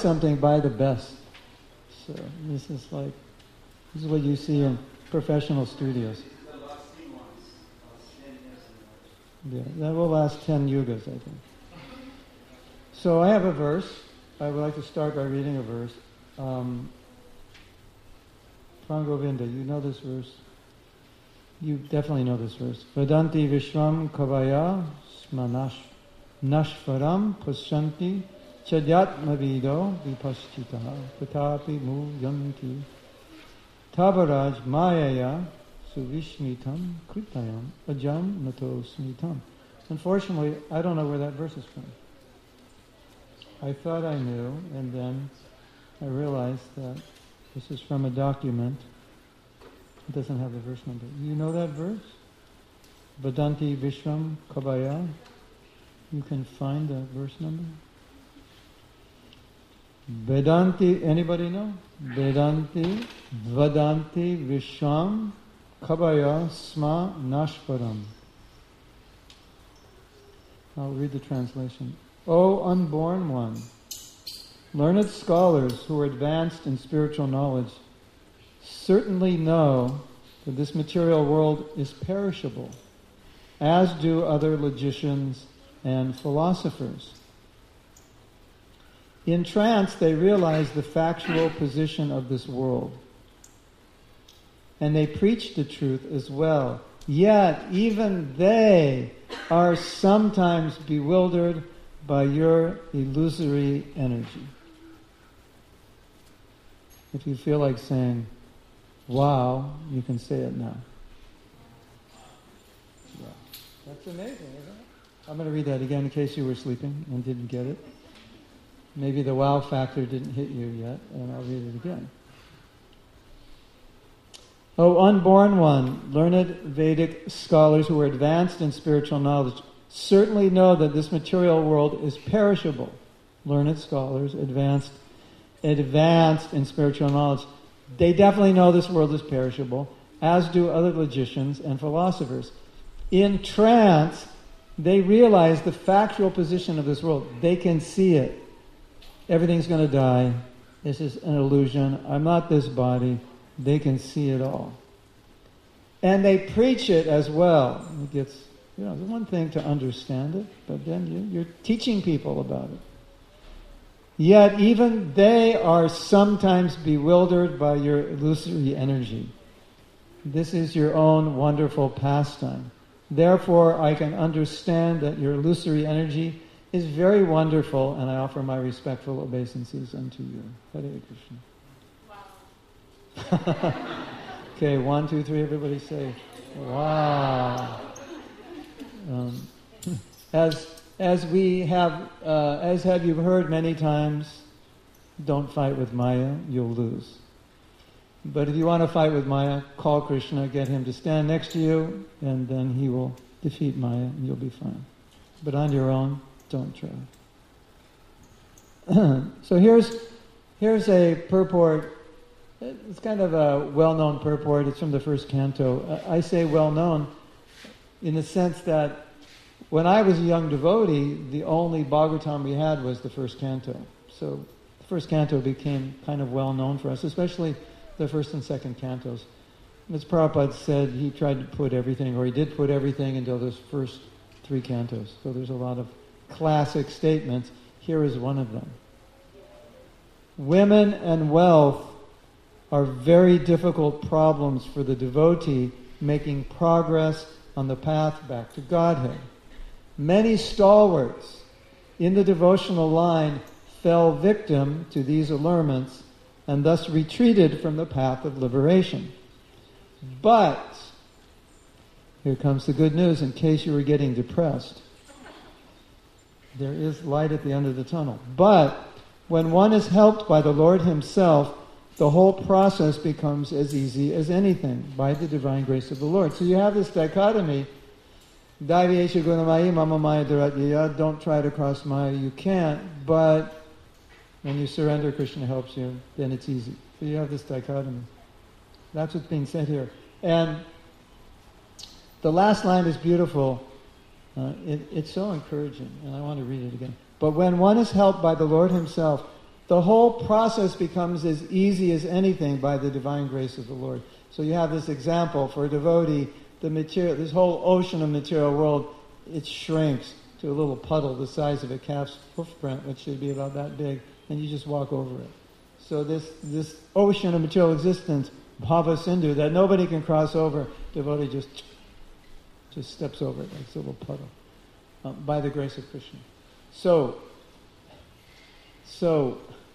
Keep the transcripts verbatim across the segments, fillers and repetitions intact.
something, buy the best. So this is like, this is what you see in professional studios. Yeah, that will last ten yugas, I think. So I have a verse. I would like to start by reading a verse. Um, Prangovinda, you know this verse? You definitely know this verse. Vedanti Vishram Kavaya Smanash Nashvaram Pasyanti Chadyatmavido Vipaschitaha Tatapi Muyanti Tabaraj Mayaya Suvishmitam Kritayam Ajam Nato Smitam. Unfortunately, I don't know where that verse is from. I thought I knew, and then I realized that this is from a document. It doesn't have the verse number. You know that verse? Vedanti Vishram Kabaya. You can find that verse number? Vedanti, anybody know? Vedanti, Vedanti Vishram Kabaya Sma Nashparam. I'll read the translation. O unborn one, learned scholars who are advanced in spiritual knowledge certainly know that this material world is perishable, as do other logicians and philosophers. In trance, they realize the factual position of this world, and they preach the truth as well. Yet, even they are sometimes bewildered by your illusory energy. If you feel like saying, wow, you can say it now. Wow. That's amazing, isn't it? I'm going to read that again in case you were sleeping and didn't get it. Maybe the wow factor didn't hit you yet, and I'll read it again. O unborn one, learned Vedic scholars who are advanced in spiritual knowledge certainly know that this material world is perishable. Learned scholars, advanced, advanced in spiritual knowledge, they definitely know this world is perishable, as do other logicians and philosophers. In trance, they realize the factual position of this world. They can see it. Everything's going to die. This is an illusion. I'm not this body. They can see it all. And they preach it as well. It gets, you know, it's one thing to understand it, but then you, you're teaching people about it. Yet even they are sometimes bewildered by your illusory energy. This is your own wonderful pastime. Therefore, I can understand that your illusory energy is very wonderful, and I offer my respectful obeisances unto you. Hare Krishna. Wow. Okay, one, two, three, everybody say, wow. Um, as as we have, uh, as have you heard many times, don't fight with Maya, you'll lose. But if you want to fight with Maya, call Krishna, get him to stand next to you, and then he will defeat Maya, and you'll be fine. But on your own, don't try. So here's here's a purport. It's kind of a well-known purport. It's from the first canto. I say well-known in the sense that when I was a young devotee, the only Bhagavatam we had was the first canto. So the first canto became kind of well-known for us, especially the first and second cantos. As Prabhupada said, he tried to put everything, or he did put everything into those first three cantos. So there's a lot of classic statements. Here is one of them. Women and wealth are very difficult problems for the devotee making progress on the path back to Godhead. Many stalwarts in the devotional line fell victim to these allurements and thus retreated from the path of liberation. But, here comes the good news in case you were getting depressed. There is light at the end of the tunnel. But, when one is helped by the Lord Himself, the whole process becomes as easy as anything by the divine grace of the Lord. So you have this dichotomy. Daiviyesha gunamayi mama maya dharatyaya. Don't try to cross Maya. You can't. But when you surrender, Krishna helps you. Then it's easy. So you have this dichotomy. That's what's being said here. And the last line is beautiful. Uh, it, it's so encouraging. And I want to read it again. But when one is helped by the Lord Himself, the whole process becomes as easy as anything by the divine grace of the Lord. So you have this example for a devotee, the material, this whole ocean of material world, it shrinks to a little puddle the size of a calf's hoof print, which should be about that big, and you just walk over it. So this this ocean of material existence, Bhava Sindhu, that nobody can cross over, devotee just just steps over it like a little puddle, uh, by the grace of Krishna. So, so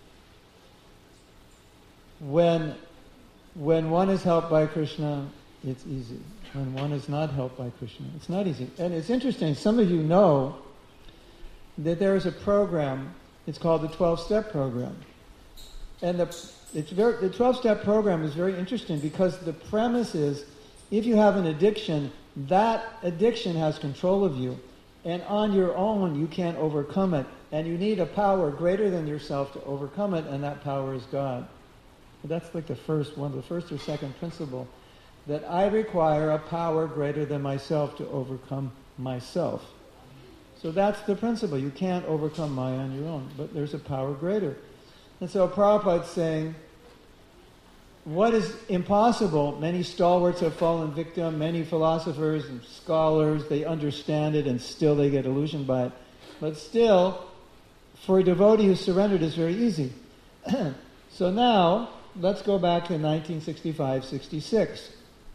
when when one is helped by Krishna, it's easy. When one is not helped by Krishna, it's not easy. And it's interesting, some of you know that there is a program, it's called the twelve-step program. And the it's very, the twelve-step program is very interesting because the premise is, if you have an addiction, that addiction has control of you. And on your own, you can't overcome it. And you need a power greater than yourself to overcome it, and that power is God. That's like the first one, the first or second principle. That I require a power greater than myself to overcome myself. So that's the principle. You can't overcome Maya on your own, but there's a power greater. And so Prabhupada's saying, what is impossible, many stalwarts have fallen victim, many philosophers and scholars, they understand it and still they get illusioned by it. But still, for a devotee who's surrendered, it's very easy. So now, let's go back to nineteen sixty-five sixty-six.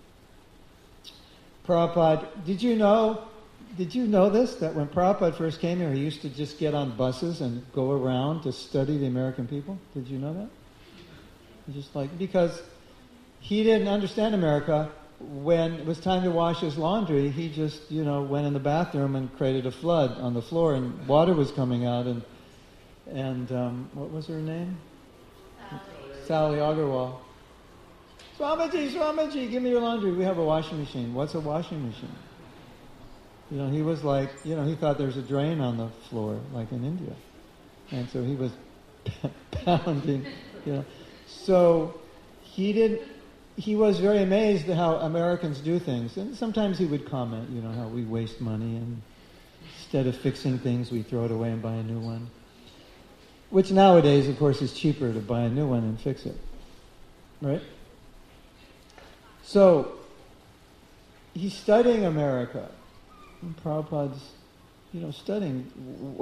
Prabhupada, did you know, did you know this? That when Prabhupada first came here, he used to just get on buses and go around to study the American people? Did you know that? Just like, because he didn't understand America. When it was time to wash his laundry, he just, you know, went in the bathroom and created a flood on the floor, and water was coming out, and, and um, what was her name? Sally. Sally Agarwal. Swamiji, Swamiji, give me your laundry. We have a washing machine. What's a washing machine? You know, he was like, you know, he thought there was a drain on the floor, like in India. And so he was pounding, you know. So he didn't, he was very amazed at how Americans do things. And sometimes he would comment, you know, how we waste money and instead of fixing things, we throw it away and buy a new one. Which nowadays, of course, is cheaper to buy a new one and fix it. Right? So, he's studying America. And Prabhupada's, you know, studying.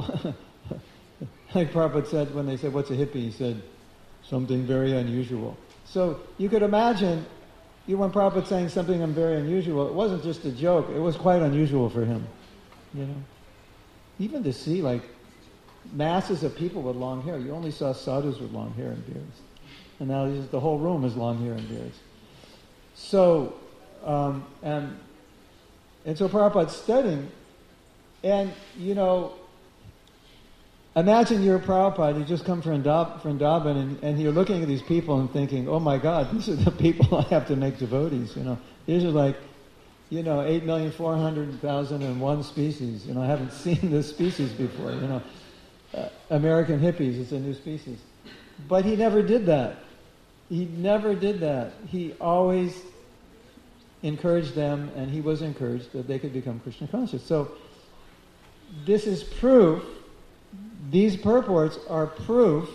Like Prabhupada said when they said, what's a hippie? He said, something very unusual. So, you could imagine, you, when Prabhupada saying something very unusual, it wasn't just a joke, it was quite unusual for him. You know? Even to see, like, masses of people with long hair. You only saw sadhus with long hair and beards. And now just, the whole room is long hair and beards. So, um, and and so Prabhupada's studying, and, you know, imagine you're a Prabhupada, you just come from Vrindavan, and, and you're looking at these people and thinking, oh my God, these are the people I have to make devotees, you know. These are like, you know, eight million four hundred thousand one species. You know, I haven't seen this species before, you know. Uh, American hippies, it's a new species. But he never did that. He never did that. He always encouraged them, and he was encouraged that they could become Krishna conscious. So this is proof, these purports are proof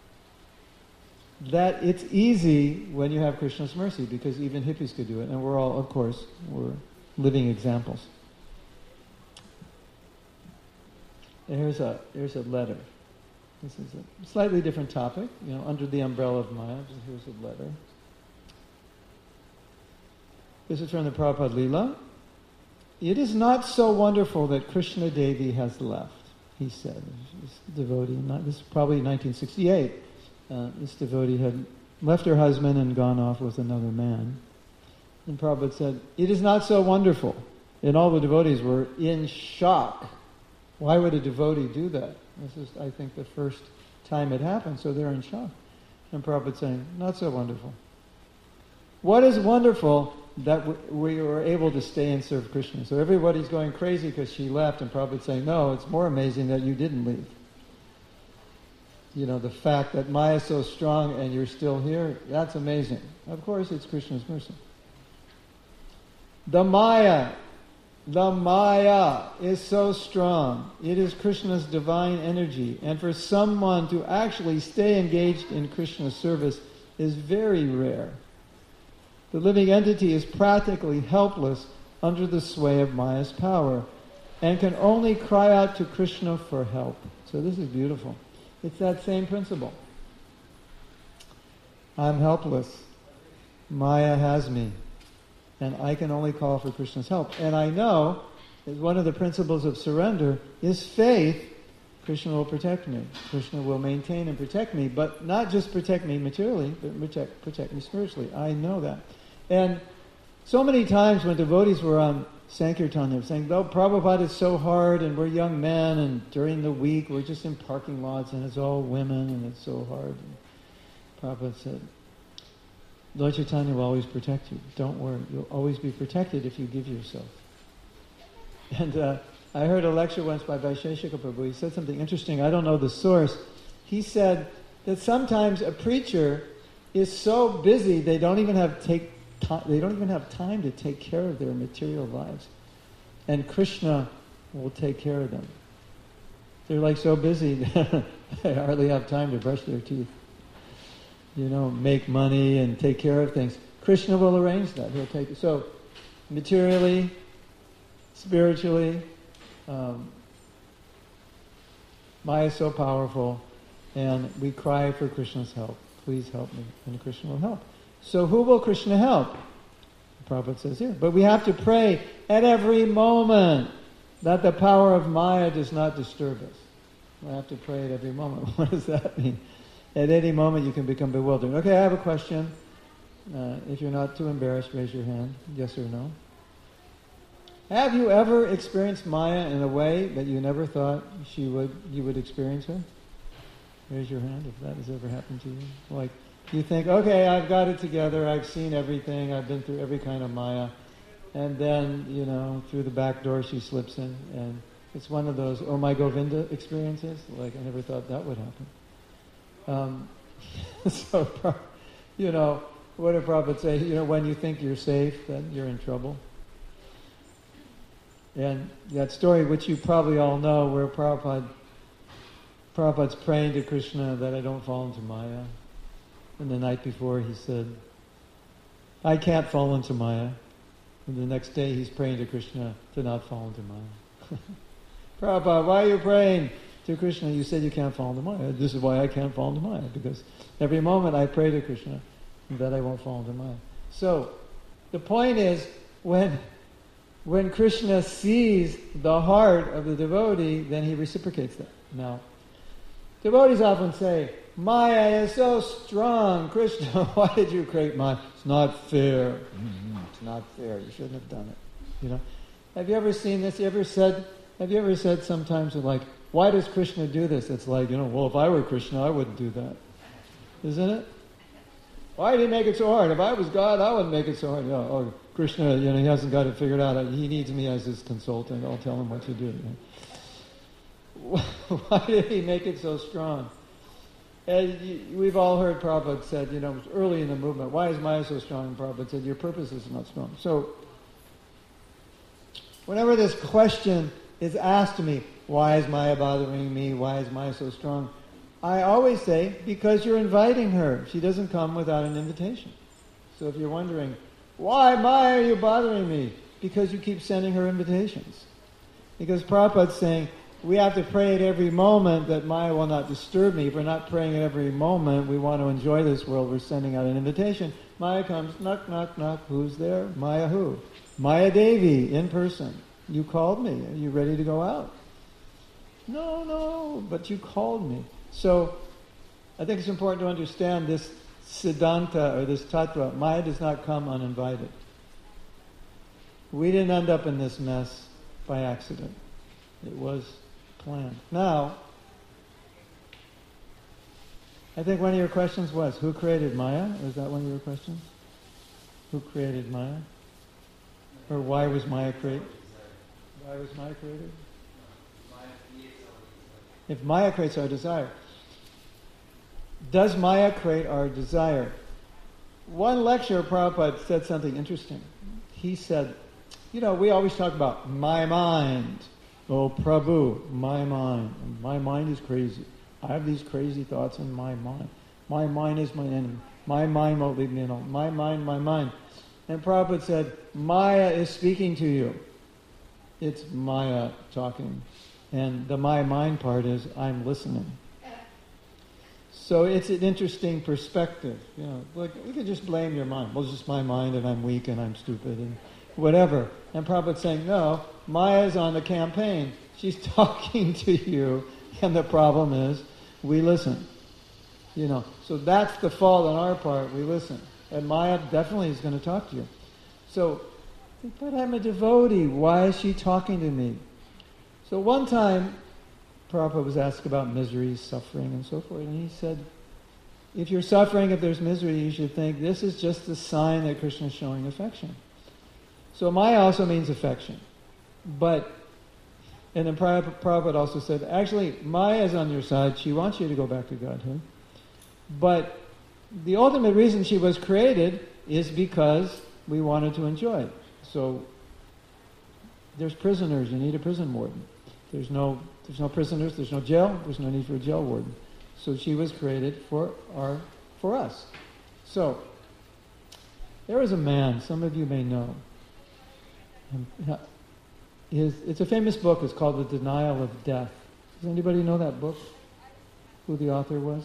that it's easy when you have Krishna's mercy, because even hippies could do it, and we're all, of course, we're living examples. And here's a here's a letter. This is a slightly different topic, you know, under the umbrella of Maya. Here's a letter. This is from the Prabhupada Leela. It is not so wonderful that Krishna Devi has left, he said. This devotee, not, this is probably nineteen sixty-eight. Uh, this devotee had left her husband and gone off with another man. And Prabhupada said, it is not so wonderful. And all the devotees were in shock. Why would a devotee do that? This is, I think, the first time it happened, so they're in shock. And Prabhupada saying, not so wonderful. What is wonderful that we were able to stay and serve Krishna. So everybody's going crazy because she left, and Prabhupada saying, no, it's more amazing that you didn't leave. You know, the fact that Maya is so strong and you're still here, that's amazing. Of course, it's Krishna's mercy. The Maya The Maya is so strong. It is Krishna's divine energy. And for someone to actually stay engaged in Krishna's service is very rare. The living entity is practically helpless under the sway of Maya's power and can only cry out to Krishna for help. So this is beautiful. It's that same principle. I'm helpless. Maya has me. And I can only call for Krishna's help. And I know that one of the principles of surrender is faith. Krishna will protect me. Krishna will maintain and protect me, but not just protect me materially, but protect, protect me spiritually. I know that. And so many times when devotees were on Sankirtan, they were saying, oh, Prabhupada is so hard, and we're young men, and during the week we're just in parking lots, and it's all women, and it's so hard. And Prabhupada said, Lord Chaitanya will always protect you. Don't worry. You'll always be protected if you give yourself. And uh, I heard a lecture once by Vaisheshika Prabhu. He said something interesting. I don't know the source. He said that sometimes a preacher is so busy they don't even have take time, they don't even have time to take care of their material lives, and Krishna will take care of them. They're like so busy they hardly have time to brush their teeth. You know, make money and take care of things. Krishna will arrange that. He'll take it. So, materially, spiritually, um, Maya is so powerful, and we cry for Krishna's help. Please help me, and Krishna will help. So, who will Krishna help? The Prabhupada says here. But we have to pray at every moment that the power of Maya does not disturb us. We have to pray at every moment. What does that mean? At any moment you can become bewildered. Okay, I have a question. Uh, if you're not too embarrassed, raise your hand. Yes or no? Have you ever experienced Maya in a way that you never thought she would, you would experience her? Raise your hand if that has ever happened to you. Like, you think, okay, I've got it together, I've seen everything, I've been through every kind of Maya, and then, you know, through the back door she slips in, and it's one of those, oh my Govinda experiences. Like, I never thought that would happen. Um, so, you know, what did Prabhupada say? You know, when you think you're safe, then you're in trouble. And that story, which you probably all know, where Prabhupada, Prabhupada's praying to Krishna that I don't fall into Maya. And the night before he said, I can't fall into Maya. And the next day he's praying to Krishna to not fall into Maya. Prabhupada, why are you praying to Krishna? You said you can't fall into Maya. This is why I can't fall into Maya, because every moment I pray to Krishna that I won't fall into Maya. So, the point is, when when Krishna sees the heart of the devotee, then he reciprocates that. Now, devotees often say, Maya is so strong. Krishna, why did you create Maya? It's not fair. Mm-hmm. It's not fair. You shouldn't have done it. You know? Have you ever seen this? You ever said, have you ever said sometimes like, why does Krishna do this? It's like, you know, well, if I were Krishna, I wouldn't do that. Isn't it? Why did he make it so hard? If I was God, I wouldn't make it so hard. You know, oh, Krishna, you know, he hasn't got it figured out. He needs me as his consultant. I'll tell him what to do. You know? Why did he make it so strong? And we've all heard Prabhupada said, you know, early in the movement, why is Maya so strong? And Prabhupada said, your purpose is not strong. So, whenever this question is asked to me, why is Maya bothering me? Why is Maya so strong? I always say, because you're inviting her. She doesn't come without an invitation. So if you're wondering, why, Maya, are you bothering me? Because you keep sending her invitations. Because Prabhupada's saying, we have to pray at every moment that Maya will not disturb me. If we're not praying at every moment, we want to enjoy this world, we're sending out an invitation. Maya comes, knock, knock, knock. Who's there? Maya who? Maya Devi, in person. You called me. Are you ready to go out? No, no, but you called me. So, I think it's important to understand this siddhanta, or this tattva. Maya does not come uninvited. We didn't end up in this mess by accident. It was planned. Now, I think one of your questions was, who created Maya? Was that one of your questions? Who created Maya? Or why was Maya created? Why was Maya created? If Maya creates our desire. Does Maya create our desire? One lecturer, Prabhupada, said something interesting. He said, you know, we always talk about my mind. Oh, Prabhu, my mind. My mind is crazy. I have these crazy thoughts in my mind. My mind is my enemy. My mind won't leave me alone. My mind, my mind. And Prabhupada said, Maya is speaking to you. It's Maya talking. And the my mind part is, I'm listening. So it's an interesting perspective. You know, like, you could just blame your mind. Well, it's just my mind and I'm weak and I'm stupid and whatever. And Prabhupada's saying, no, Maya's on the campaign. She's talking to you. And the problem is, we listen. You know, so that's the fault on our part. We listen. And Maya definitely is going to talk to you. So, but I'm a devotee. Why is she talking to me? So one time, Prabhupada was asked about misery, suffering, and so forth. And he said, if you're suffering, if there's misery, you should think this is just a sign that Krishna is showing affection. So Maya also means affection. But, and then Prabhupada also said, actually, Maya is on your side. She wants you to go back to Godhead. But the ultimate reason she was created is because we wanted to enjoy it. So there's prisoners, you need a prison warden. There's no there's no prisoners, there's no jail, there's no need for a jail warden. So she was created for our for us. So there was a man, some of you may know. His, it's a famous book, it's called The Denial of Death. Does anybody know that book? Who the author was?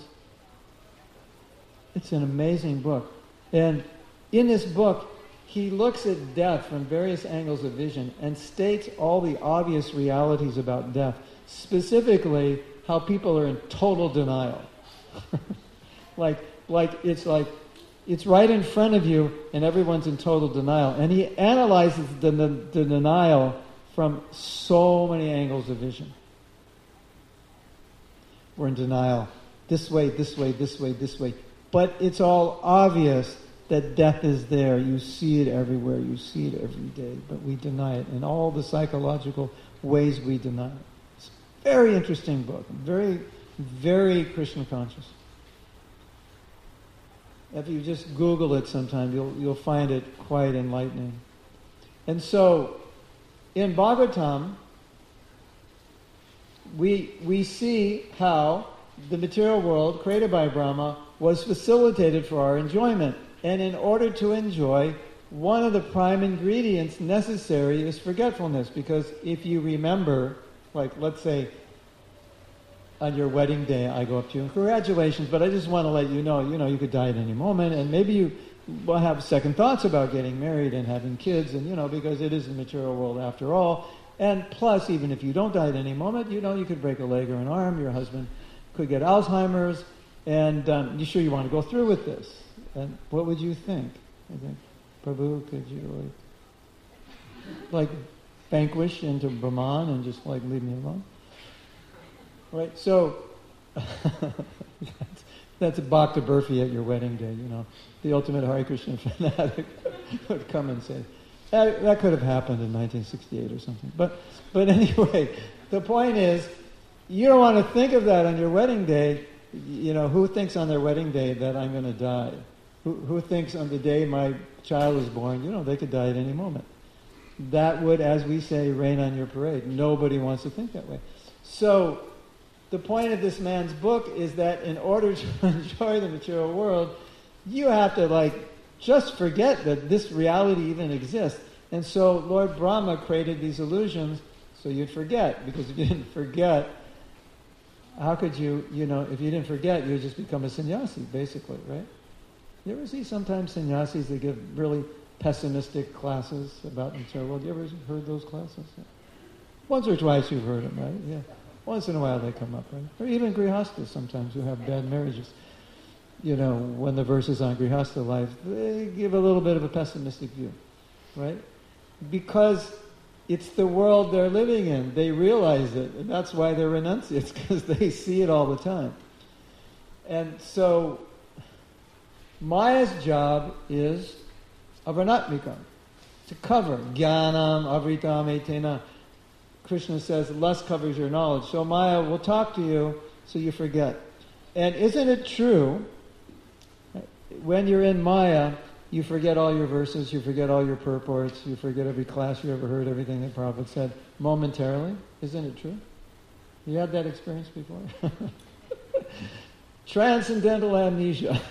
It's an amazing book. And in this book, he looks at death from various angles of vision and states all the obvious realities about death, specifically how people are in total denial. like, like it's like, it's right in front of you and everyone's in total denial. And he analyzes the, the, the denial from so many angles of vision. We're in denial. This way, this way, this way, this way. But it's all obvious that death is there. You see it everywhere. You see it every day. But we deny it in all the psychological ways we deny it. It's a very interesting book. Very, very Krishna conscious. If you just Google it sometime, you'll you'll find it quite enlightening. And so, in Bhagavatam, we we see how the material world created by Brahma was facilitated for our enjoyment. And in order to enjoy, one of the prime ingredients necessary is forgetfulness. Because if you remember, like let's say on your wedding day, I go up to you, and congratulations, but I just want to let you know, you know, you could die at any moment, and maybe you will have second thoughts about getting married and having kids, and you know, because it is the material world after all. And plus, even if you don't die at any moment, you know, you could break a leg or an arm, your husband could get Alzheimer's, and um, you sure you want to go through with this? And what would you think? I think, Prabhu, could you like, like vanquish into Brahman and just like leave me alone? Right? So that's, that's a Bhakta Burfi at your wedding day, you know. The ultimate Hare Krishna fanatic would come and say, that, that could have happened in nineteen sixty-eight or something. But but anyway, the point is, you don't want to think of that on your wedding day. You know, who thinks on their wedding day that I'm going to die? Who, who thinks on the day my child is born, you know, they could die at any moment? That would, as we say, rain on your parade. Nobody wants to think that way. So, the point of this man's book is that in order to enjoy the material world, you have to, like, just forget that this reality even exists. And so Lord Brahma created these illusions so you'd forget. Because if you didn't forget, how could you, you know, if you didn't forget, you would just become a sannyasi, basically, right? You ever see sometimes sannyasis that give really pessimistic classes about the material world? You ever heard those classes? Yeah. Once or twice you've heard them, right? Yeah. Once in a while they come up, right? Or even grihastas sometimes who have bad marriages. You know, when the verse is on grihasta life, they give a little bit of a pessimistic view, right? Because it's the world they're living in. They realize it, and that's why they're renunciates, because they see it all the time. And so, Maya's job is avarnatmikam, to cover. Jnanam avritam etena. Krishna says, lust covers your knowledge. So Maya will talk to you so you forget. And isn't it true, when you're in Maya, you forget all your verses, you forget all your purports, you forget every class you ever heard, everything that Prabhupada said momentarily. Isn't it true? You had that experience before? Transcendental amnesia.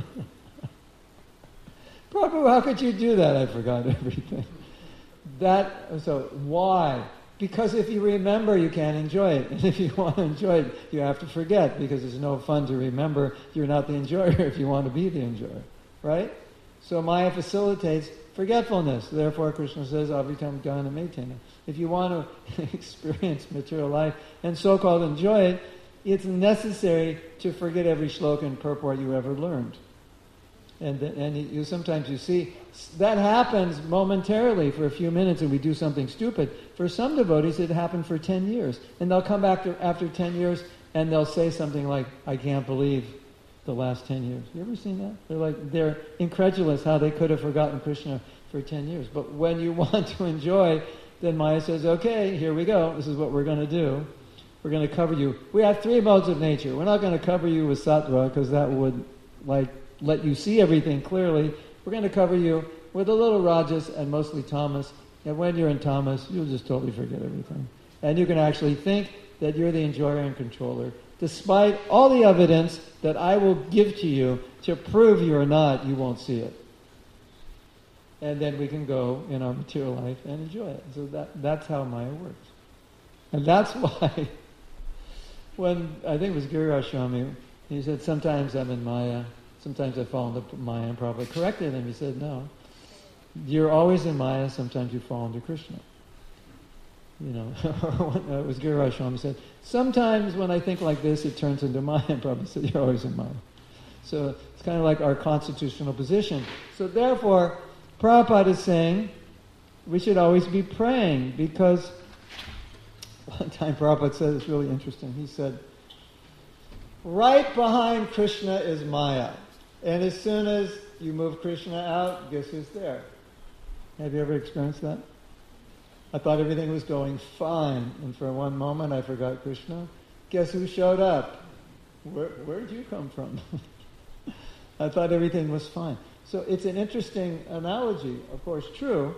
Prabhupada, how could you do that? I forgot everything. That, so why? Because if you remember, you can't enjoy it. And if you want to enjoy it, you have to forget, because it's no fun to remember. You're not the enjoyer if you want to be the enjoyer. Right? So Maya facilitates forgetfulness. Therefore, Krishna says, Avitam Jnana Maitena. If you want to experience material life and so-called enjoy it, it's necessary to forget every shloka and purport you ever learned. And and you sometimes you see that happens momentarily for a few minutes, and we do something stupid. For some devotees, it happened for ten years, and they'll come back to, after ten years, and they'll say something like, "I can't believe the last ten years." You ever seen that? They're like they're incredulous how they could have forgotten Krishna for ten years. But when you want to enjoy, then Maya says, "Okay, here we go. This is what we're going to do. We're going to cover you. We have three modes of nature. We're not going to cover you with sattva, because that would like." let you see everything clearly. We're going to cover you with a little rajas and mostly tamas. And when you're in tamas, you'll just totally forget everything. And you can actually think that you're the enjoyer and controller, despite all the evidence that I will give to you to prove you're not, you won't see it. And then we can go in our material life and enjoy it. So that that's how Maya works. And that's why when, I think it was Giriraj Swami, he said, sometimes I'm in Maya, sometimes I fall into Maya, and Prabhupada corrected him. He said, no, you're always in Maya, sometimes you fall into Krishna. You know, it was Giriraj Swami said, sometimes when I think like this, it turns into Maya, and Prabhupada said, you're always in Maya. So it's kind of like our constitutional position. So therefore, Prabhupada is saying we should always be praying, because one time Prabhupada said, it's really interesting, he said, right behind Krishna is Maya. And as soon as you move Krishna out, guess who's there? Have you ever experienced that? I thought everything was going fine, and for one moment I forgot Krishna. Guess who showed up? Where where'd you come from? I thought everything was fine. So it's an interesting analogy, of course true,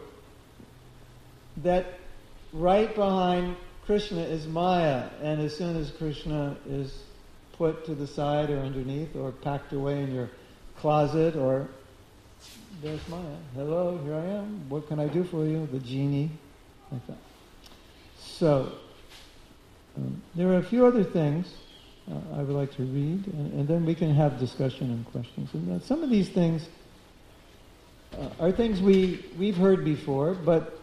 that right behind Krishna is Maya, and as soon as Krishna is put to the side or underneath or packed away in your closet, or there's Maya. Hello, here I am. What can I do for you? The genie. Like that. So, um, there are a few other things uh, I would like to read, and, and then we can have discussion and questions. And uh, some of these things uh, are things we, we've heard before, but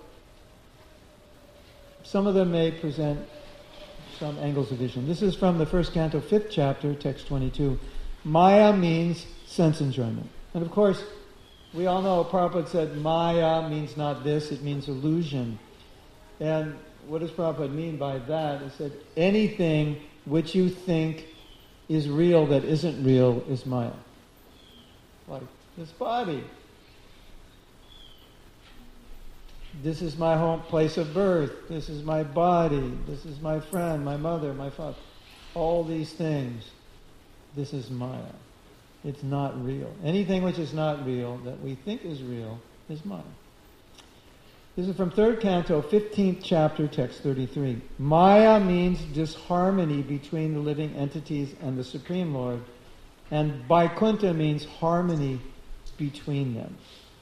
some of them may present some angles of vision. This is from the first canto, fifth chapter, text twenty-two. Maya means sense enjoyment. And of course, we all know Prabhupada said Maya means not this, it means illusion. And what does Prabhupada mean by that? He said, anything which you think is real that isn't real is Maya. Like this body. This is my home place of birth. This is my body. This is my friend, my mother, my father. All these things. This is Maya. It's not real. Anything which is not real that we think is real is Maya. This is from third canto, fifteenth chapter, text thirty-three. Maya means disharmony between the living entities and the Supreme Lord, and Vaikuntha means harmony between them.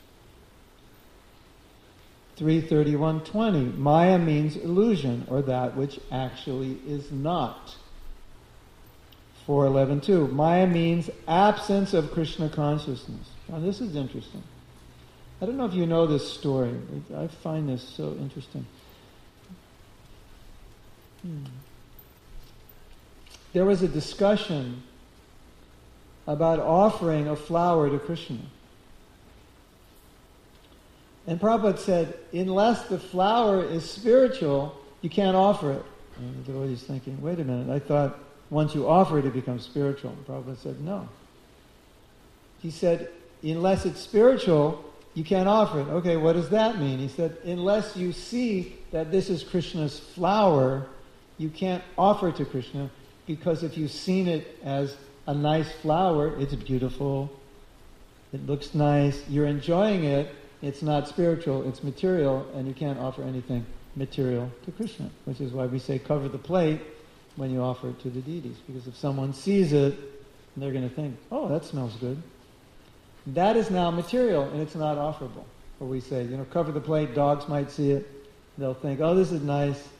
three thirty-one twenty. Maya means illusion, or that which actually is not. four eleven two. Maya means absence of Krishna consciousness. Now this is interesting. I don't know if you know this story. I find this so interesting. Hmm. There was a discussion about offering a flower to Krishna. And Prabhupada said, unless the flower is spiritual, you can't offer it. And the devotee's thinking, wait a minute, I thought once you offer it, it becomes spiritual. And Prabhupada said, no. He said, unless it's spiritual, you can't offer it. Okay, what does that mean? He said, unless you see that this is Krishna's flower, you can't offer it to Krishna, because if you've seen it as a nice flower, it's beautiful, It looks nice. You're enjoying it. It's not spiritual. It's material, and you can't offer anything material to Krishna, which is why we say cover the plate when you offer it to the deities. Because if someone sees it, they're going to think, oh, that smells good. That is now material, and it's not offerable. Or we say, you know, cover the plate, dogs might see it. They'll think, oh, this is nice.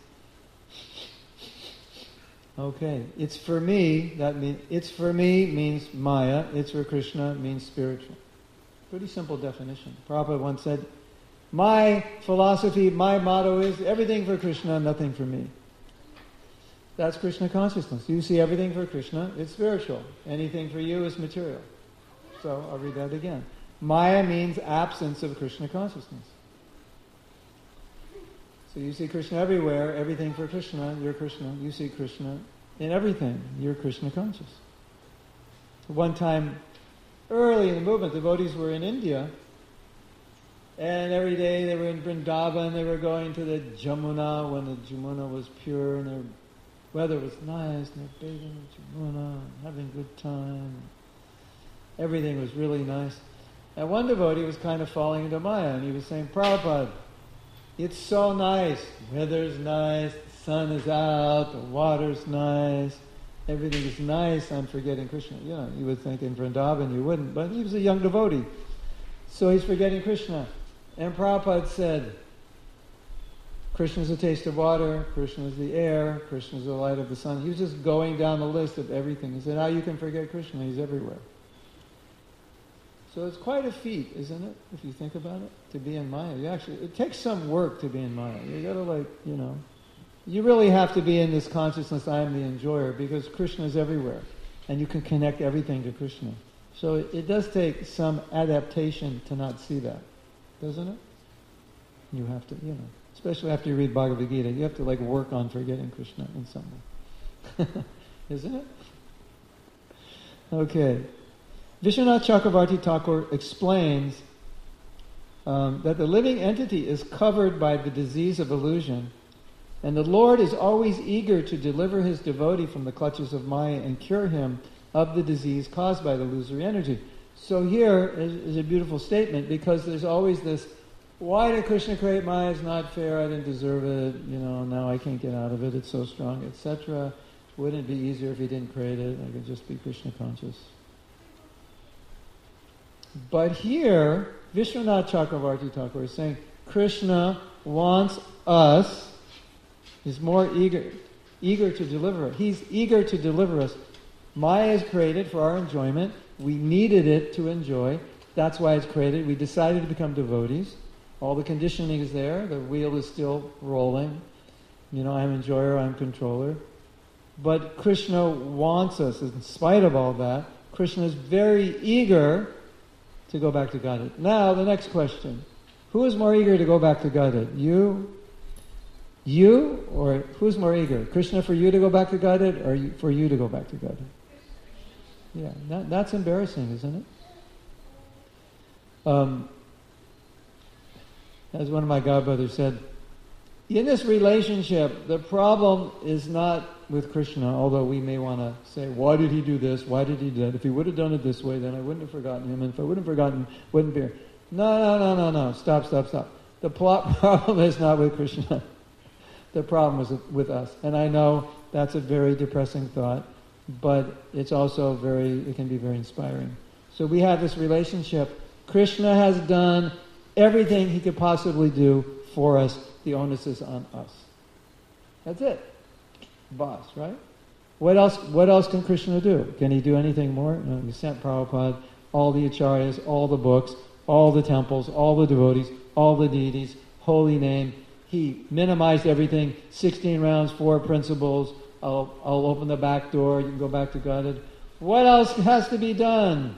Okay, it's for me, that means, it's for me means Maya, it's for Krishna means spiritual. Pretty simple definition. Prabhupada once said, my philosophy, my motto is everything for Krishna, nothing for me. That's Krishna consciousness. You see everything for Krishna, it's spiritual. Anything for you is material. So I'll read that again. Maya means absence of Krishna consciousness. So you see Krishna everywhere, everything for Krishna, you're Krishna. You see Krishna in everything, you're Krishna conscious. One time, early in the movement, devotees were in India, and every day they were in Vrindavan, they were going to the Jamuna when the Jamuna was pure, and their weather was nice, and they're bathing in Jamuna, and having a good time. Everything was really nice. And one devotee was kind of falling into Maya, and he was saying, Prabhupada, it's so nice. Weather's nice, the sun is out, the water's nice, everything is nice, I'm forgetting Krishna. You know, you would think in Vrindavan you wouldn't, but he was a young devotee. So he's forgetting Krishna. And Prabhupada said, Krishna is the taste of water, Krishna is the air, Krishna is the light of the sun. He was just going down the list of everything. He said, how you can forget Krishna? He's everywhere. So it's quite a feat, isn't it, if you think about it, to be in Maya. You actually, it takes some work to be in Maya. You gotta like, you know, you really have to be in this consciousness, I am the enjoyer, because Krishna is everywhere. And you can connect everything to Krishna. So it, it does take some adaptation to not see that, doesn't it? You have to, you know, especially after you read Bhagavad Gita, you have to like work on forgetting Krishna in some way. Isn't it? Okay. Vishwanath Chakravarti Thakur explains um, that the living entity is covered by the disease of illusion, and the Lord is always eager to deliver his devotee from the clutches of Maya and cure him of the disease caused by the illusory energy. So here is, is a beautiful statement, because there's always this, why did Krishna create Maya? It's not fair, I didn't deserve it, you know, now I can't get out of it, it's so strong, et cetera. Wouldn't it be easier if he didn't create it? I could just be Krishna conscious. But here, Vishwanath Chakravarti Thakur is saying, Krishna wants us, is more eager, eager to deliver us. He's eager to deliver us. Maya is created for our enjoyment. We needed it to enjoy. That's why it's created. We decided to become devotees. All the conditioning is there. The wheel is still rolling. You know, I'm enjoyer, I'm controller. But Krishna wants us, in spite of all that. Krishna is very eager to go back to Godhead. Now, the next question. Who is more eager to go back to Godhead? You? You? Or who's more eager? Krishna for you to go back to Godhead, or you, for you to go back to Godhead? Yeah, that, that's embarrassing, isn't it? Um, as one of my godbrothers said, in this relationship, the problem is not with Krishna, although we may want to say, why did he do this? Why did he do that? If he would have done it this way, then I wouldn't have forgotten him. And if I wouldn't have forgotten him, wouldn't be here. No, no, no, no, no. Stop, stop, stop. The plot problem is not with Krishna. The problem is with us. And I know that's a very depressing thought, but it's also very, it can be very inspiring. So we have this relationship. Krishna has done everything he could possibly do for us. The onus is on us. That's it. Boss, right? What else What else can Krishna do? Can he do anything more? No, he sent Prabhupada, all the acharyas, all the books, all the temples, all the devotees, all the deities, holy name. He minimized everything, sixteen rounds, four principles, I'll, I'll open the back door, you can go back to Godhead. What else has to be done?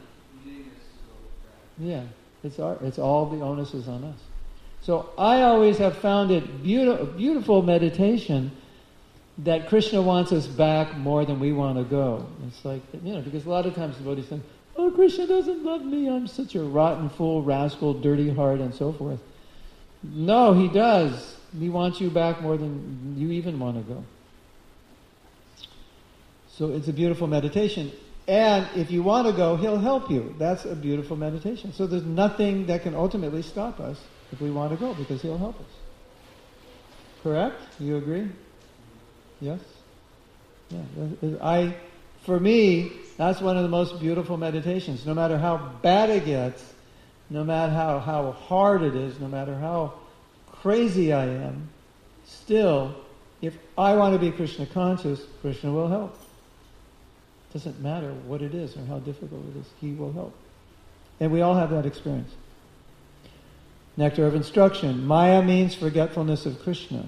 Yeah, it's our, it's all the onus is on us. So I always have found it beautiful, beautiful meditation that Krishna wants us back more than we want to go. It's like, you know, because a lot of times devotees think, oh, Krishna doesn't love me, I'm such a rotten fool, rascal, dirty heart, and so forth. No, he does. He wants you back more than you even want to go. So it's a beautiful meditation. And if you want to go, he'll help you. That's a beautiful meditation. So there's nothing that can ultimately stop us if we want to go, because he'll help us. Correct? You agree? Yes? Yeah. I, for me, that's one of the most beautiful meditations. No matter how bad it gets, no matter how, how hard it is, no matter how crazy I am, still, if I want to be Krishna conscious, Krishna will help. It doesn't matter what it is or how difficult it is, he will help. And we all have that experience. Nectar of instruction. Maya means forgetfulness of Krishna.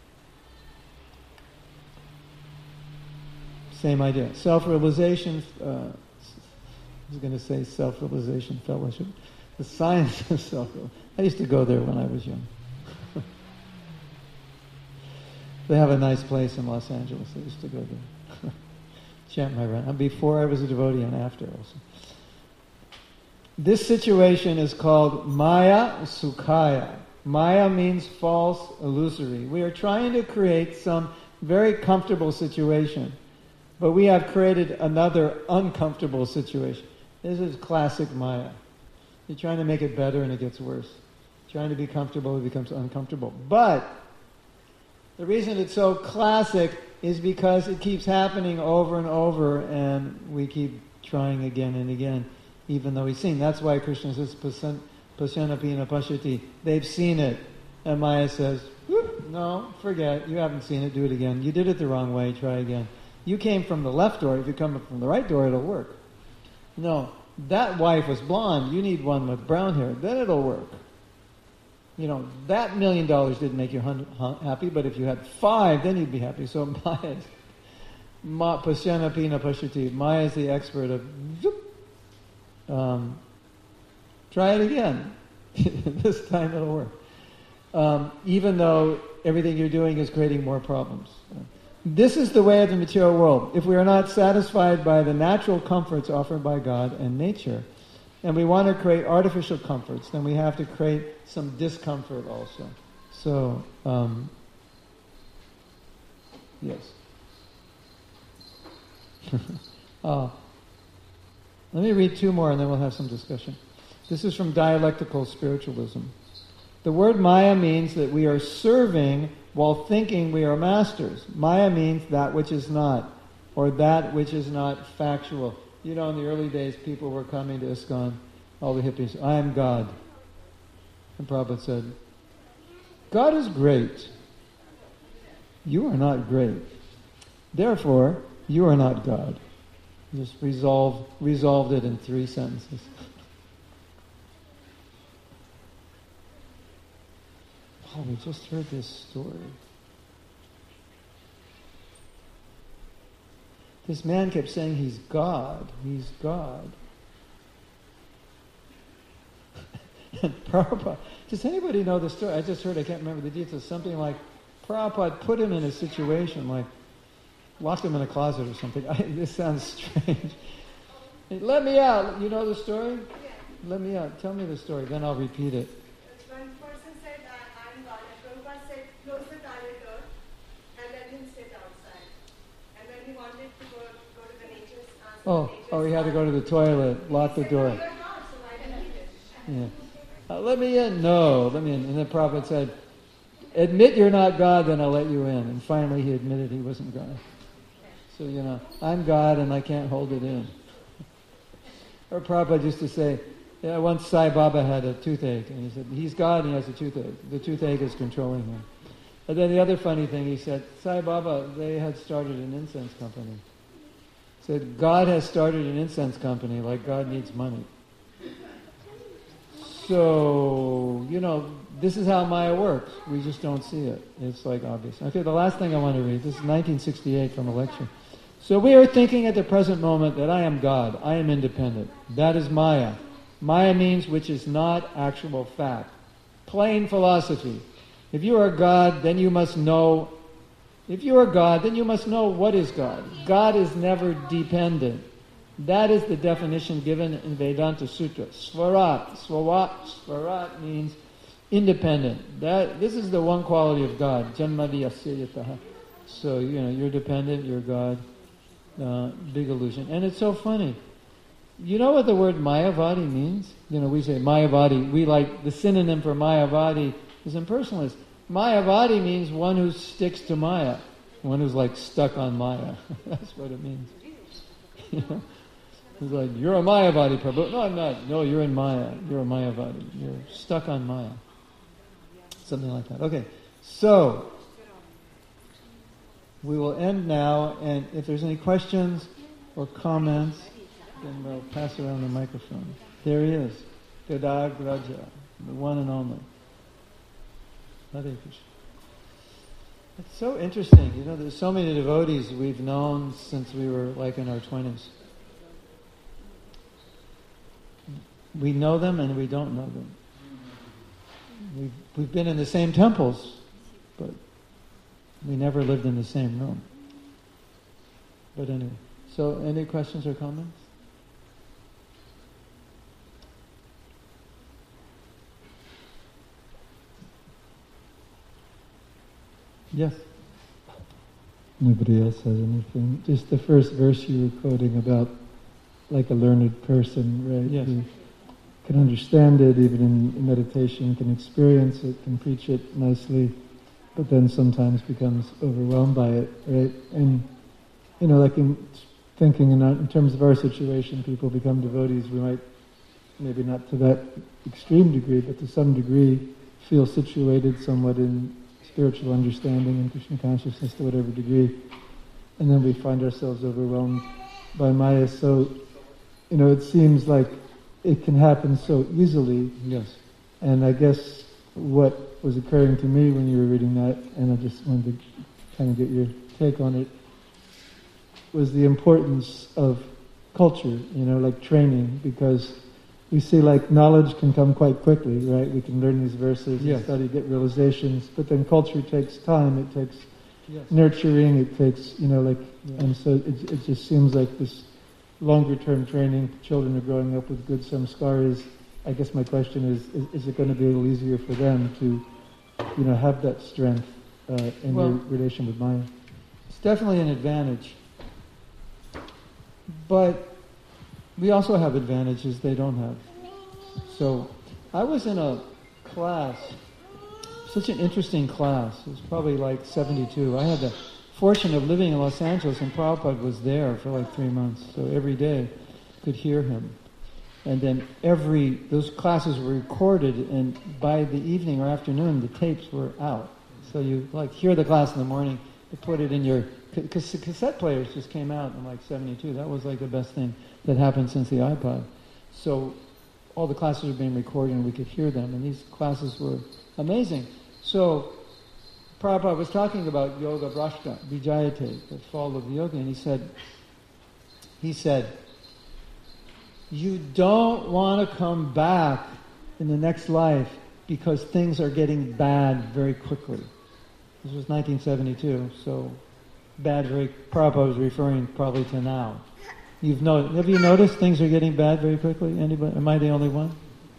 Same idea. Self-realization, uh, I was going to say self-realization fellowship. The science of self-realization. I used to go there when I was young. They have a nice place in Los Angeles. I used to go there. Chant my run. Before I was a devotee and after also. This situation is called Maya Sukhaya. Maya means false, illusory. We are trying to create some very comfortable situation, but we have created another uncomfortable situation. This is classic Maya. You're trying to make it better and it gets worse. Trying to be comfortable, it becomes uncomfortable. But the reason it's so classic is because it keeps happening over and over, and we keep trying again and again, even though we've seen. That's why Krishna says, Pasyanapina Pashyati. They've seen it. And Maya says, no, forget, you haven't seen it, do it again. You did it the wrong way, try again. You came from the left door, if you come from the right door, it'll work. No, that wife was blonde, you need one with brown hair, then it'll work. You know, that million dollars didn't make you hun- hun- happy, but if you had five, then you'd be happy. So Maya is, Ma, Pasyanapina Pashyati, Maya is the expert of, um, try it again. This time it'll work. Um, even though everything you're doing is creating more problems. This is the way of the material world. If we are not satisfied by the natural comforts offered by God and nature, and we want to create artificial comforts, then we have to create some discomfort also. So, um, yes. uh, let me read two more and then we'll have some discussion. This is from Dialectical Spiritualism. The word Maya means that we are serving while thinking we are masters. Maya means that which is not, or that which is not factual. You know, in the early days, people were coming to ISKCON, all the hippies, I am God. And Prabhupada said, God is great. You are not great. Therefore, you are not God. Just resolve, resolved it in three sentences. Oh, we just heard this story. This man kept saying he's God, he's God. And Prabhupada, does anybody know the story? I just heard, I can't remember the details, something like Prabhupada put him in a situation like, locked him in a closet or something. I, this sounds strange. Let me out. You know the story? Yeah. Let me out. Tell me the story, then I'll repeat it. One person said, I'm God. And Prabhupada said, close the toilet door and let him sit outside. And when he wanted to go, go to the nature's uh, Oh, nature's oh, he had to go to the toilet, lock the said, door. You're God, so why didn't you do it? Yeah. Uh, let me in. No, let me in. And the Prophet said, admit you're not God, then I'll let you in. And finally he admitted he wasn't God. So, you know, I'm God and I can't hold it in. Or Prabhupada used to say, yeah, once Sai Baba had a toothache, and he said, he's God and he has a toothache. The toothache is controlling him. And then the other funny thing, he said, Sai Baba, they had started an incense company. He said, God has started an incense company, like God needs money. So, you know, this is how Maya works. We just don't see it. It's like obvious. Okay, the last thing I want to read, this is nineteen sixty-eight from a lecture. So we are thinking at the present moment that I am God, I am independent. That is Maya. Maya means which is not actual fact. Plain philosophy. If you are God, then you must know, if you are God, then you must know what is God. God is never dependent. That is the definition given in Vedanta Sutra. Svarat. Svarat, Svarat means independent. That this is the one quality of God. Janmadi asya yataha. So, you know, you're dependent, you're God. uh, big illusion. And it's so funny. You know what the word Mayavadi means? You know, we say Mayavadi. We like, the synonym for Mayavadi is impersonalist. Mayavadi means one who sticks to Maya. One who's like stuck on Maya. That's what it means. You know? It's like, you're a Mayavadi, Prabhu. No, I'm not. No, you're in Maya. You're a Mayavadi. You're stuck on Maya. Something like that. Okay, so we will end now, and if there's any questions or comments, then we'll pass around the microphone. There he is, Gadag Raja, the one and only. Hare Krishna. It's so interesting, you know, there's so many devotees we've known since we were like in our twenties. We know them and we don't know them. We've, we've been in the same temples, but we never lived in the same room. But anyway, so any questions or comments? Yes. Nobody else has anything. Just the first verse you were quoting about like a learned person, right? Yes. Who can understand it, even in meditation, can experience it, can preach it nicely, but then sometimes becomes overwhelmed by it, right? And, you know, like in thinking in, in terms of our situation, people become devotees, we might, maybe not to that extreme degree, but to some degree, feel situated somewhat in spiritual understanding and Krishna consciousness to whatever degree, and then we find ourselves overwhelmed by Maya. So, you know, it seems like it can happen so easily. Yes. And I guess what was occurring to me when you were reading that, and I just wanted to kind of get your take on it, was the importance of culture, you know, like training, because we see like knowledge can come quite quickly, right? We can learn these verses, yes, and study, get realizations, but then culture takes time, it takes yes. nurturing, it takes, you know, like, yes. and so it, it just seems like this longer-term training, children are growing up with good samskaras. I guess my question is, is, is it going to be a little easier for them to, you know, have that strength uh, in well, their relation with Maya? It's definitely an advantage. But we also have advantages they don't have. So I was in a class, such an interesting class. It was probably like seventy-two. I had the fortune of living in Los Angeles, and Prabhupada was there for like three months. So every day could hear him. And then every, those classes were recorded, and by the evening or afternoon, the tapes were out. So you like hear the class in the morning, you put it in your, because the cassette players just came out in like seventy-two. That was like the best thing that happened since the iPod. So all the classes were being recorded and we could hear them, and these classes were amazing. So Prabhupada was talking about Yoga Brashta, Vijayate, the fall of the yogi, and he said, he said, you don't want to come back in the next life because things are getting bad very quickly. This was nineteen seventy-two, so bad very, Prabhupada was referring probably to now. You've noticed, have you noticed things are getting bad very quickly? Anybody? Am I the only one?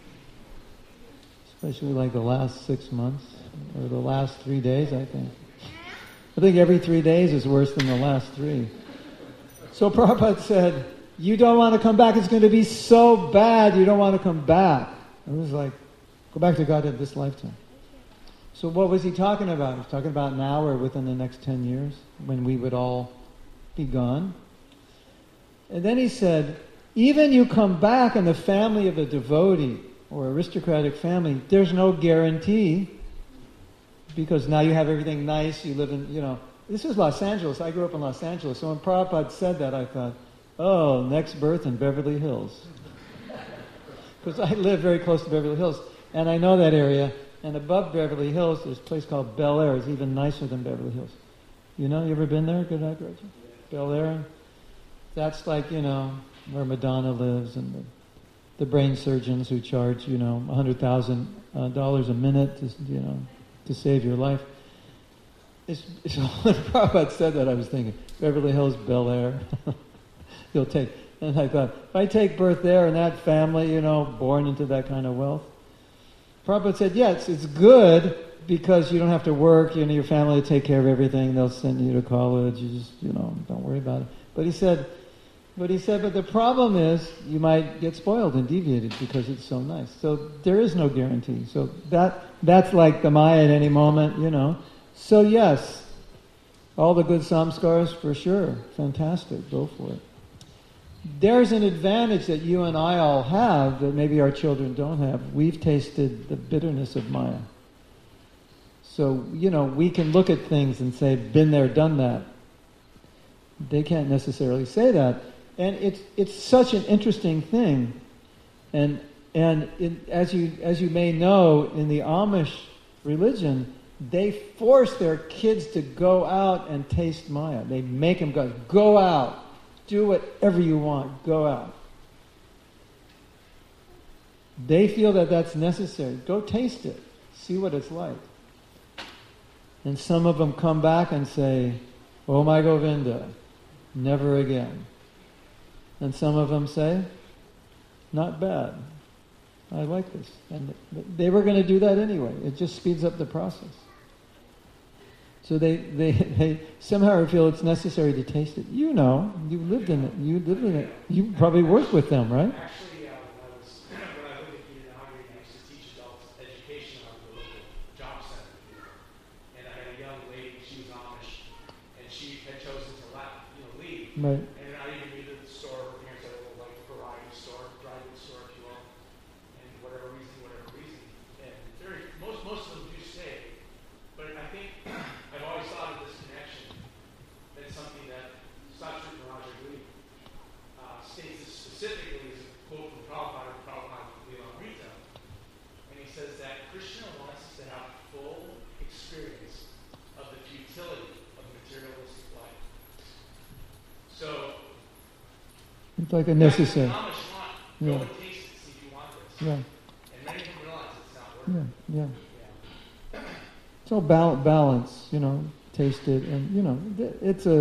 Especially like the last six months, or the last three days, I think. I think every three days is worse than the last three. So Prabhupada said, you don't want to come back, it's going to be so bad, you don't want to come back. It was like, go back to Godhead this lifetime. So what was he talking about? He was talking about now or within the next ten years, when we would all be gone. And then he said, even you come back in the family of a devotee or aristocratic family, there's no guarantee, because now you have everything nice, you live in, you know, this is Los Angeles, I grew up in Los Angeles, so when Prabhupada said that, I thought, oh, next birth in Beverly Hills. Because I live very close to Beverly Hills, and I know that area, and above Beverly Hills, there's a place called Bel Air, it's even nicer than Beverly Hills. You know, you ever been there, Good night, Gretchen? Bel Air? That's like, you know, where Madonna lives, and the, the brain surgeons who charge, you know, one hundred thousand dollars a minute to, you know, to save your life. It's, it's, when Prabhupada said that, I was thinking, Beverly Hills, Bel Air. You'll take, and I thought, if I take birth there in that family, you know, born into that kind of wealth. Prabhupada said, yes, it's good because you don't have to work, you know, your family will take care of everything, they'll send you to college, you just, you know, don't worry about it. But he said, but he said, but the problem is you might get spoiled and deviated because it's so nice. So there is no guarantee. So that that's like the Maya at any moment, you know. So yes, all the good samskars for sure, fantastic, go for it. There's an advantage that you and I all have that maybe our children don't have. We've tasted the bitterness of Maya. So, you know, we can look at things and say, been there, done that. They can't necessarily say that. And it's it's such an interesting thing. And and it, as you as you may know, in the Amish religion, they force their kids to go out and taste Maya. They make them go, go out. Do whatever you want. Go out. They feel that that's necessary. Go taste it. See what it's like. And some of them come back and say, "Oh my Govinda, never again." And some of them say, "Not bad. I like this." And they were going to do that anyway. It just speeds up the process. So they, they, they somehow feel it's necessary to taste it. You know, you lived in it. You lived in it. You probably worked with them, right? Actually, uh, when I was when I lived in Kirinagari, I used to teach adults education on the local job center here. And I had a young lady, she was Amish, and she had chosen to la- you know, leave. Right. And I even needed the store. Her parents had a little like variety store, dry goods store, if you will, and whatever reason, whatever reason. And very most most of them do stay, but I think. I've always thought of this connection. That's something that Satsrit Maharaj uh, states this specifically as a quote from Prabhupada, Prabhupada from Leela and he says that Krishna wants us to have full experience of the futility of materialistic life. So, it's like a necessary. Amish want, yeah. go and taste it, see if you want this. Yeah. And many people realize it's not working. Yeah, yeah. It's all bal- balance, you know, taste it, and, you know, it's a,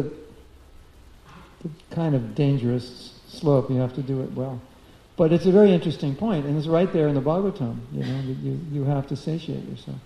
a kind of dangerous slope. You have to do it well. But it's a very interesting point, and it's right there in the Bhagavatam, you know, that you, you have to satiate yourself.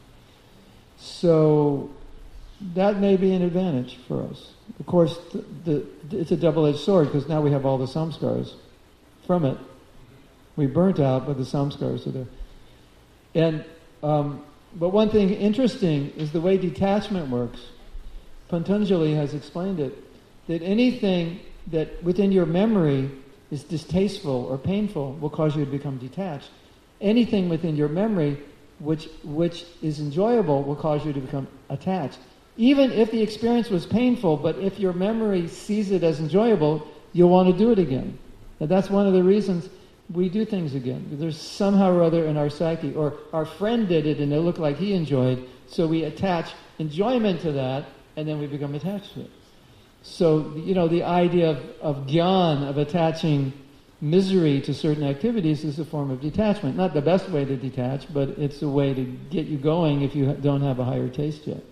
So that may be an advantage for us. Of course, the, the, it's a double-edged sword, because now we have all the samskars from it. We burnt out, but the samskars are there. And... Um, But one thing interesting is the way detachment works. Patanjali has explained it, that anything that within your memory is distasteful or painful will cause you to become detached. Anything within your memory which which is enjoyable will cause you to become attached. Even if the experience was painful, but if your memory sees it as enjoyable, you'll want to do it again. And that's one of the reasons we do things again. There's somehow or other in our psyche, or our friend did it and it looked like he enjoyed, so we attach enjoyment to that, and then we become attached to it. So, you know, the idea of, of gyan, of attaching misery to certain activities, is a form of detachment. Not the best way to detach, but it's a way to get you going if you don't have a higher taste yet.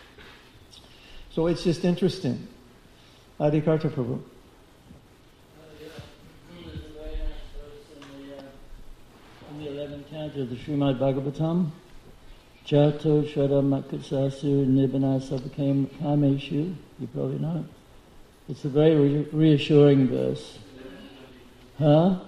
So it's just interesting. Adikarta Prabhu. The eleventh canto of the Srimad Bhagavatam, Jato Shraddha Makutsasu Nibbana Sabakam Kameshu, you probably know it. It's a very re- reassuring verse. Huh?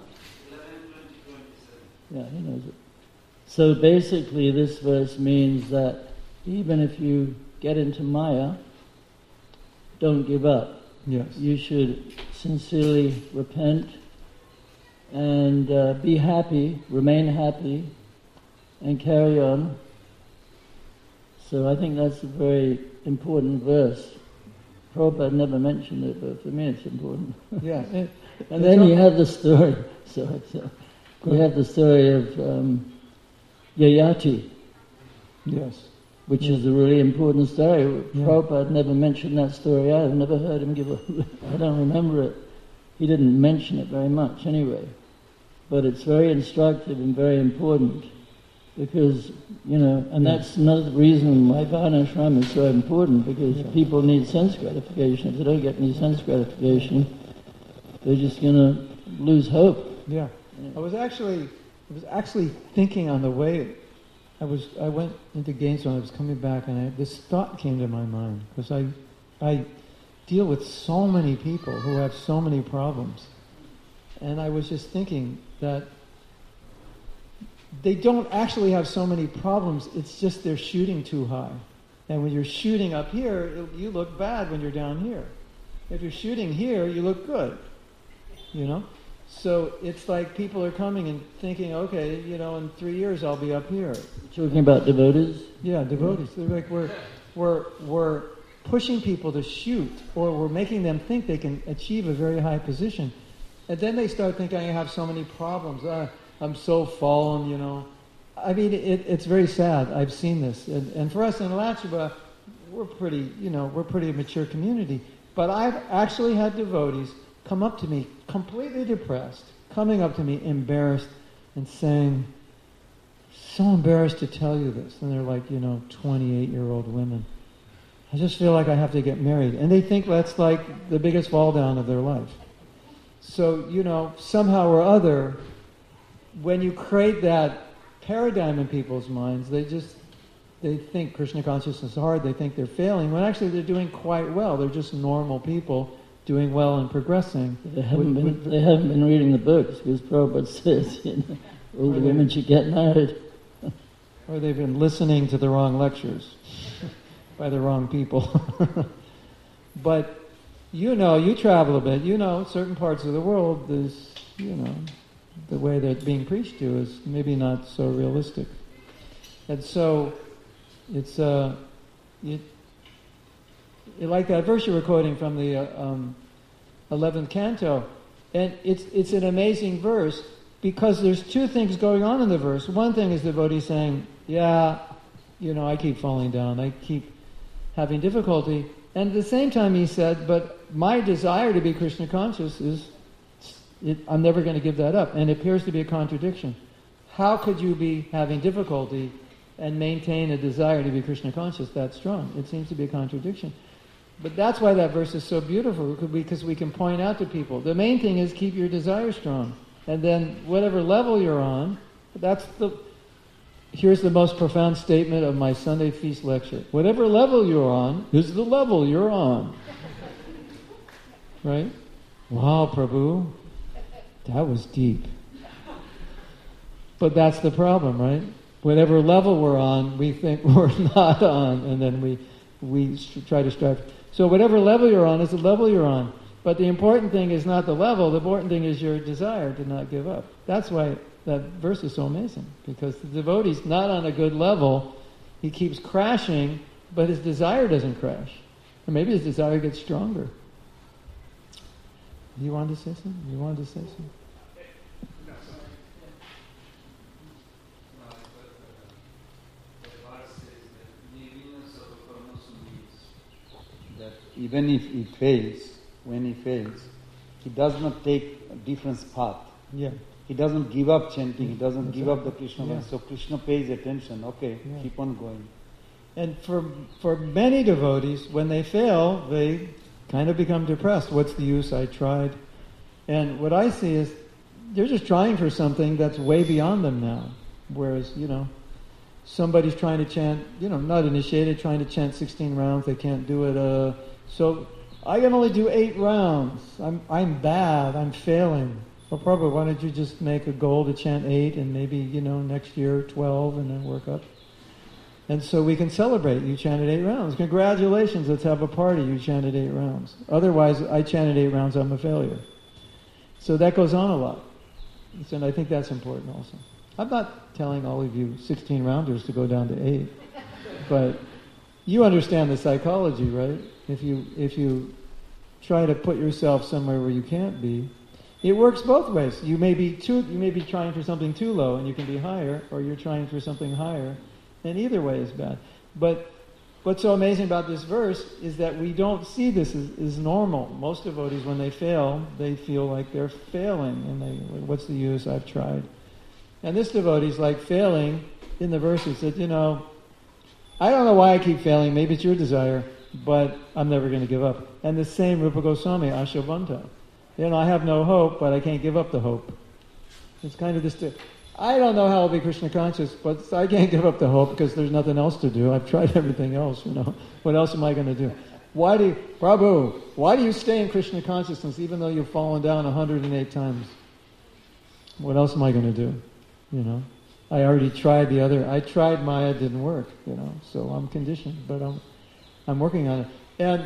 Yeah, he knows it. So basically this verse means that even if you get into Maya, don't give up. Yes. You should sincerely repent and uh, be happy, remain happy, and carry on. So I think that's a very important verse. Prabhupada never mentioned it, but for me it's important. Yeah. It, and then you have the story, sorry, so you have the story of um, Yayati. Yes. Which yeah. is a really important story. Yeah. Prabhupada never mentioned that story. I've never heard him give a... I don't remember it. He didn't mention it very much anyway. But it's very instructive and very important because, you know, and yeah. that's another reason why Varnashram is so important, because yeah. people need sense gratification. If they don't get any sense gratification, they're just going to lose hope. Yeah. yeah. I was actually I was actually thinking on the way I was I went into Gainesville and I was coming back, and I, this thought came to my mind, because I I deal with so many people who have so many problems. And I was just thinking that they don't actually have so many problems, it's just they're shooting too high. And when you're shooting up here, it, you look bad when you're down here. If you're shooting here, you look good, you know? So it's like people are coming and thinking, okay, you know, in three years I'll be up here. Talking about devotees? Yeah, devotees. They're like we're, we're, we're pushing people to shoot, or we're making them think they can achieve a very high position. And then they start thinking, I have so many problems. Uh, I'm so fallen, you know. I mean, it, it's very sad. I've seen this. And, and for us in Alachua, we're pretty, you know, we're pretty mature community. But I've actually had devotees come up to me completely depressed, coming up to me embarrassed and saying, so embarrassed to tell you this. And they're like, you know, twenty-eight-year-old women. I just feel like I have to get married. And they think that's like the biggest fall down of their life. So, you know, somehow or other, when you create that paradigm in people's minds, they just, they think Krishna consciousness is hard, they think they're failing, when actually they're doing quite well. They're just normal people doing well and progressing. They haven't, with, been, with, they haven't been reading the books, because Prabhupada says, you know, all the women should get married. Or they've been listening to the wrong lectures by the wrong people. But you know, you travel a bit, you know, certain parts of the world, there's, you know, the way that being preached to is maybe not so realistic. And so, it's, uh, it, it, like that verse you were quoting from the uh, um, eleventh canto, and it's, it's an amazing verse, because there's two things going on in the verse. One thing is the devotee saying, yeah, you know, I keep falling down, I keep having difficulty. And at the same time he said, but my desire to be Krishna conscious is, it, I'm never going to give that up. And it appears to be a contradiction. How could you be having difficulty and maintain a desire to be Krishna conscious that strong? It seems to be a contradiction. But that's why that verse is so beautiful, because we can point out to people, the main thing is keep your desire strong. And then whatever level you're on, that's the... Here's the most profound statement of my Sunday feast lecture. Whatever level you're on is the level you're on. Right? Wow, Prabhu, that was deep. But that's the problem, right? Whatever level we're on, we think we're not on, and then we we try to strive. So whatever level you're on is the level you're on. But the important thing is not the level, the important thing is your desire to not give up. That's why that verse is so amazing, because the devotee's not on a good level, he keeps crashing, but his desire doesn't crash. Or maybe his desire gets stronger. You wanted to say something? You wanted to say something? That even if he fails, when he fails, he does not take a different path. Yeah. He doesn't give up chanting, he doesn't That's give right. up the Krishna. Yeah. So Krishna pays attention, okay, Yeah. keep on going. And for for many devotees, when they fail, they kind of become depressed. What's the use? I tried. And what I see is they're just trying for something that's way beyond them now. Whereas, you know, somebody's trying to chant, you know, not initiated, trying to chant sixteen rounds, they can't do it. Uh, so I can only do eight rounds. I'm I'm bad, I'm failing. Well, probably, why don't you just make a goal to chant eight and maybe, you know, next year twelve and then work up? And so we can celebrate. You chanted eight rounds. Congratulations, let's have a party. You chanted eight rounds. Otherwise, I chanted eight rounds, I'm a failure. So that goes on a lot. And I think that's important also. I'm not telling all of you sixteen rounders to go down to eight. But you understand the psychology, right? If you if you try to put yourself somewhere where you can't be, it works both ways. You may be too, you may be trying for something too low and you can be higher, or you're trying for something higher, and either way is bad. But what's so amazing about this verse is that we don't see this as, as normal. Most devotees, when they fail, they feel like they're failing, and they, what's the use? I've tried. And this devotee's like failing. In the verse it said, you know, I don't know why I keep failing. Maybe it's your desire, but I'm never going to give up. And the same Rupa Goswami, Ashobanta. You know, I have no hope, but I can't give up the hope. It's kind of this, I don't know how I'll be Krishna conscious, but I can't give up the hope because there's nothing else to do. I've tried everything else, you know. What else am I going to do? Why do you, Prabhu, why do you stay in Krishna consciousness even though you've fallen down one hundred eight times? What else am I going to do? You know, I already tried the other, I tried Maya, it didn't work, you know, so I'm conditioned, but I'm, I'm working on it. And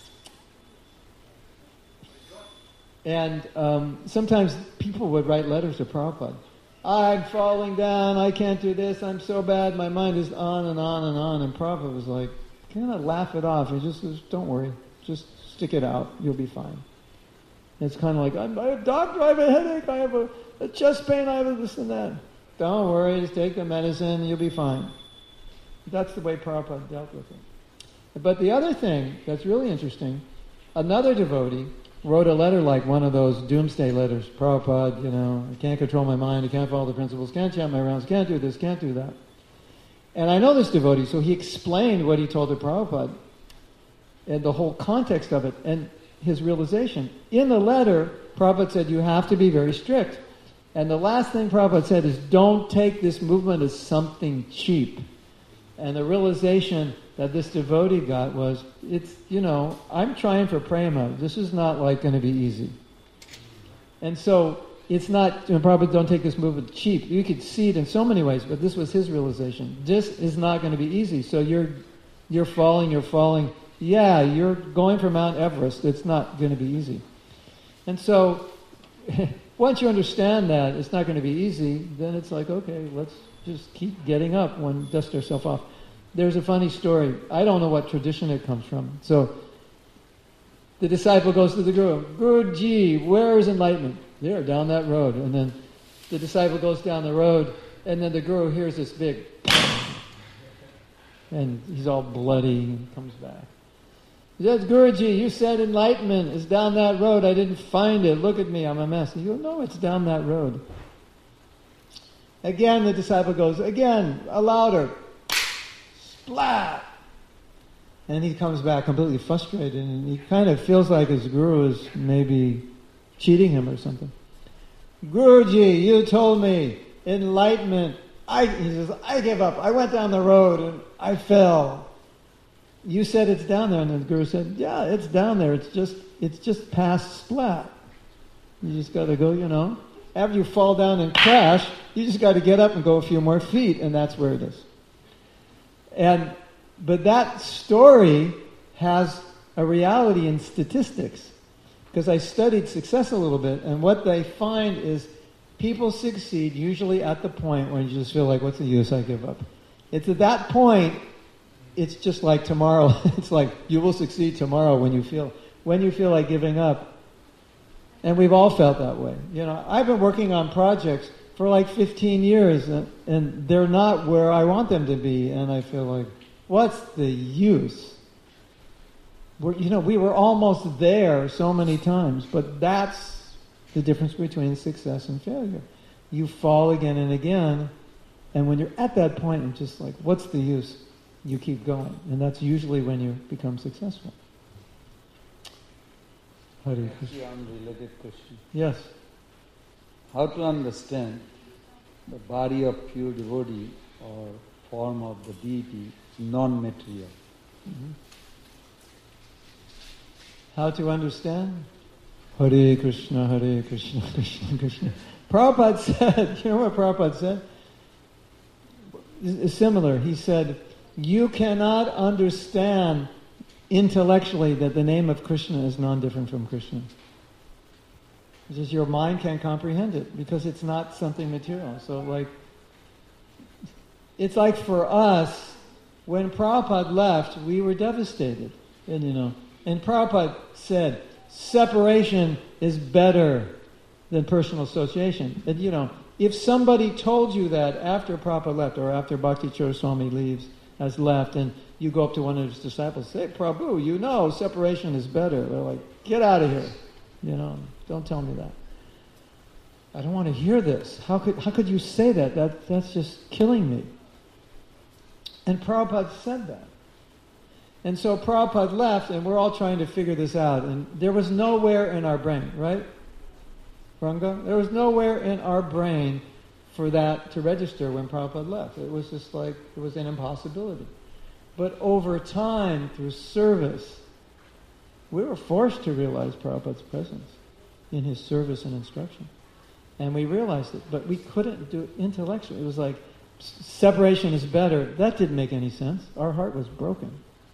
And um, sometimes people would write letters to Prabhupada. I'm falling down, I can't do this, I'm so bad, my mind is on and on and on. And Prabhupada was like, kind of laugh it off. He just says, don't worry, just stick it out, you'll be fine. And it's kind of like, I'm, I have doctor, I have a headache, I have a, a chest pain, I have a this and that. Don't worry, just take the medicine, you'll be fine. That's the way Prabhupada dealt with it. But the other thing that's really interesting, another devotee wrote a letter like one of those doomsday letters. Prabhupada, you know, I can't control my mind, I can't follow the principles, can't chant my rounds, can't do this, can't do that. And I know this devotee, so he explained what he told to Prabhupada and the whole context of it and his realization. In the letter, Prabhupada said, you have to be very strict. And the last thing Prabhupada said is, don't take this movement as something cheap. And the realization that this devotee got was, it's, you know, I'm trying for prema. This is not like going to be easy. And so, it's not, you know, Prabhupada, don't take this movement cheap. You could see it in so many ways, but this was his realization. This is not going to be easy. So you're, you're falling, you're falling. Yeah, you're going for Mount Everest. It's not going to be easy. And so, once you understand that it's not going to be easy, then it's like, okay, let's just keep getting up and dust ourselves off. There's a funny story. I don't know what tradition it comes from. So, the disciple goes to the Guru. Guruji, where is enlightenment? There, down that road. And then the disciple goes down the road, and then the Guru hears this big, and he's all bloody and comes back. He says, Guruji, you said enlightenment is down that road. I didn't find it. Look at me, I'm a mess. And you go, no, it's down that road. Again, the disciple goes, again, a louder. Splat! And he comes back completely frustrated, and he kind of feels like his guru is maybe cheating him or something. Guruji, you told me enlightenment. I, he says, I give up. I went down the road and I fell. You said it's down there, and the Guru said, yeah, it's down there. It's just, it's just past Splat. You just got to go, you know. After you fall down and crash, you just got to get up and go a few more feet, and that's where it is. And but that story has a reality in statistics, because I studied success a little bit, and what they find is people succeed usually at the point when you just feel like, what's the use, I give up. It's at that point, it's just like tomorrow. It's like you will succeed tomorrow when you feel when you feel like giving up. And we've all felt that way. You know, I've been working on projects for like fifteen years, and, and they're not where I want them to be, and I feel like, what's the use? We're, you know, we were almost there so many times, but that's the difference between success and failure. You fall again and again, and when you're at that point, it's just like, what's the use? You keep going, and that's usually when you become successful. Hare Krishna. Actually, unrelated question. Yes. How to understand the body of pure devotee or form of the deity non-material? Mm-hmm. How to understand? Hare Krishna, Hare Krishna, Krishna Krishna. Prabhupada said, you know what Prabhupada said? It's similar. He said, you cannot understand intellectually that the name of Krishna is non-different from Krishna. It's just your mind can't comprehend it because it's not something material. So like, it's like for us, when Prabhupada left, we were devastated. And you know, and Prabhupada said, separation is better than personal association. And you know, if somebody told you that after Prabhupada left, or after Bhakti Chara Swami leaves, has left, and you go up to one of his disciples, say, Prabhu, you know separation is better. They're like, get out of here. You know, don't tell me that. I don't want to hear this. How could how could you say that? That that's just killing me. And Prabhupada said that. And so Prabhupada left, and we're all trying to figure this out. And there was nowhere in our brain, right? Ranga? There was nowhere in our brain for that to register when Prabhupada left. It was just like, it was an impossibility. But over time, through service, we were forced to realize Prabhupada's presence in his service and instruction. And we realized it, but we couldn't do it intellectually. It was like, separation is better. That didn't make any sense. Our heart was broken.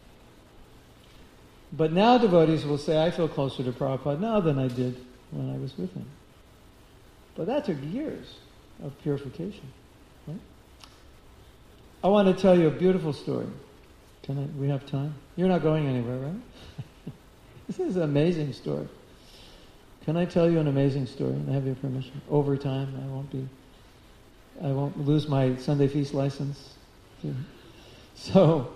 But now devotees will say, I feel closer to Prabhupada now than I did when I was with him. But that took years of purification. Right? I want to tell you a beautiful story. Can I, we have time? You're not going anywhere, right? This is an amazing story. Can I tell you an amazing story? And I have your permission. Over time, I won't be, I won't lose my Sunday feast license. So,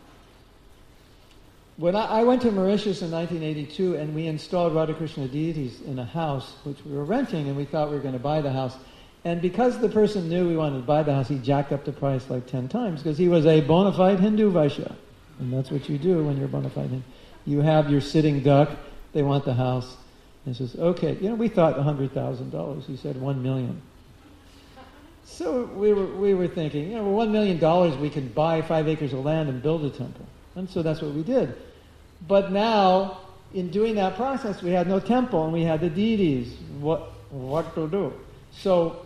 when I, I went to Mauritius in nineteen eighty-two, and we installed Radhakrishna deities in a house which we were renting, and we thought we were going to buy the house. And because the person knew we wanted to buy the house, he jacked up the price like ten times, because he was a bona fide Hindu Vaishya. And that's what you do when you're a bona fide Hindu. You have your sitting duck, they want the house. And he says, okay, you know, we thought one hundred thousand dollars. He said one million dollars. So we were we were thinking, you know, one million dollars we can buy five acres of land and build a temple. And so that's what we did. But now, in doing that process, we had no temple and we had the deities. What what to do? So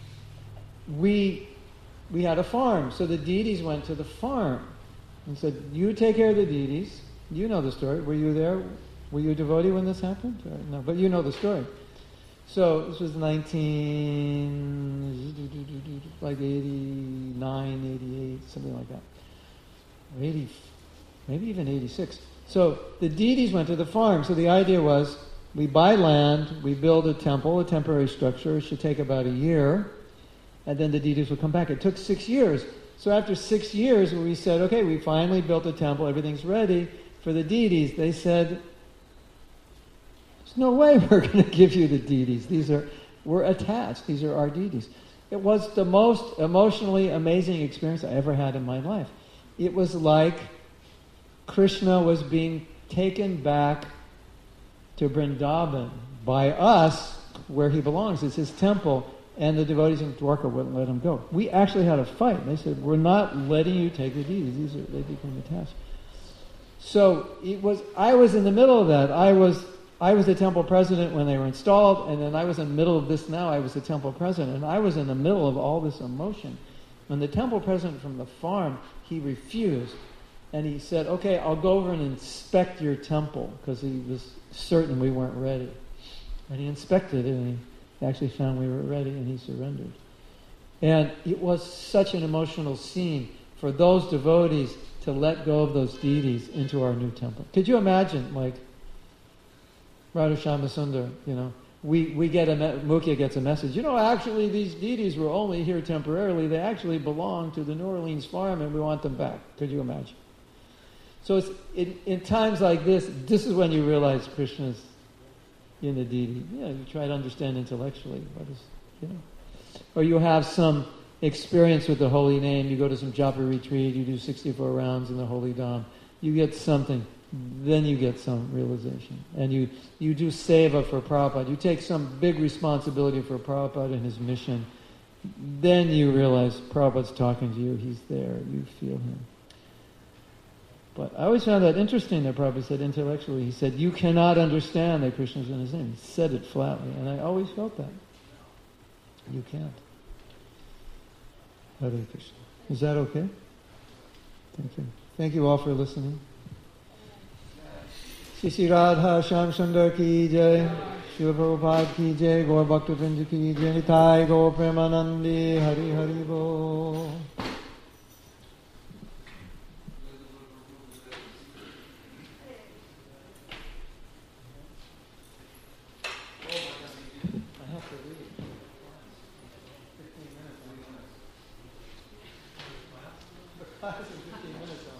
we we had a farm. So the deities went to the farm and said, you take care of the deities. You know the story. Were you there? Were you a devotee when this happened? Or no, but you know the story. So this was nineteen, like eighty-nine, eighty-eight, something like that. Or eighty, maybe even eighty-six. So the deities went to the farm. So the idea was, we buy land, we build a temple, a temporary structure. It should take about a year. And then the deities would come back. It took six years. So after six years, we said, okay, we finally built a temple, everything's ready for the deities. They said, there's no way we're going to give you the deities. These are, we're attached. These are our deities. It was the most emotionally amazing experience I ever had in my life. It was like Krishna was being taken back to Vrindavan by us, where he belongs. It's his temple, and the devotees in Dwarka wouldn't let him go. We actually had a fight. They said, we're not letting you take the deities. These are, they became attached. So it was. I was in the middle of that. I was I was the temple president when they were installed, and then I was in the middle of this now. I was the temple president, and I was in the middle of all this emotion. When the temple president from the farm, he refused. And he said, okay, I'll go over and inspect your temple, because he was certain we weren't ready. And he inspected it, and he actually found we were ready, and he surrendered. And it was such an emotional scene for those devotees to let go of those deities into our new temple. Could you imagine, like, Radha Shama Sundar, you know, we, we get a, me- Mukhya gets a message, you know, actually these deities were only here temporarily, they actually belong to the New Orleans farm, and we want them back. Could you imagine? So it's, in, in times like this, this is when you realize Krishna's in the deity. Yeah, you try to understand intellectually what is, you know. Or you have some experience with the holy name, you go to some japa retreat, you do sixty-four rounds in the holy dham, you get something, then you get some realization. And you, you do seva for Prabhupada, you take some big responsibility for Prabhupada and his mission, then you realize Prabhupada's talking to you, he's there, you feel him. But I always found that interesting that Prabhupada said intellectually, he said, you cannot understand that Krishna's in his name. He said it flatly, and I always felt that. You can't. Hare Krishna. Is that okay? Thank you. Thank you all for listening. Shri Shri Radha Shyam Sundar ki jai, Srila Prabhupada ki jai, Gaur Bhakta Vrinda ki jai, Nitai Gaur Premanandi, Hari Hari Bo. Class in fifteen minutes.